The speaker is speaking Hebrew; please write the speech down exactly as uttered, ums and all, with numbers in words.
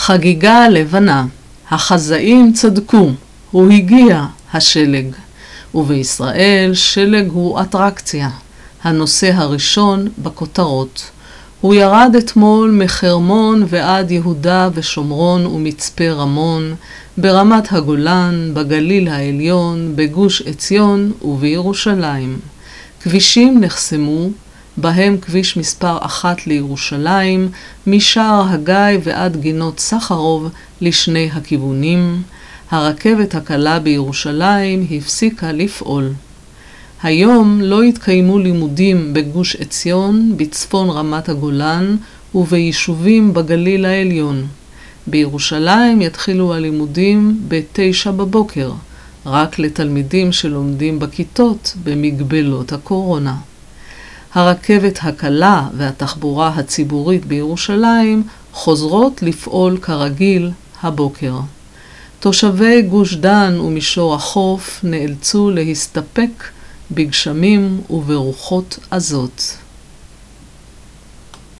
חגיגה לבנה. החזאים צדקו, הוא הגיע השלג. ובישראל שלג הוא אטרקציה, הנושא הראשון בכותרות. הוא ירד אתמול מחרמון ועד יהודה ושומרון ומצפה רמון, ברמת הגולן, בגליל העליון, בגוש עציון ובירושלים. כבישים נחסמו, בהם כביש מספר אחת לירושלים, משער הגיא ועד גינות סחרוב לשני הכיוונים. הרכבת הקלה בירושלים הפסיקה לפעול. היום לא התקיימו לימודים בגוש עציון, בצפון רמת הגולן וביישובים בגליל העליון. בירושלים יתחילו הלימודים בתשע בבוקר, רק לתלמידים שלומדים בכיתות במגבלות הקורונה. הרכבת הקלה והתחבורה הציבורית בירושלים חוזרות לפעול כרגיל הבוקר. תושבי גוש דן ומישור החוף נאלצו להסתפק בגשמים וברוחות עזות.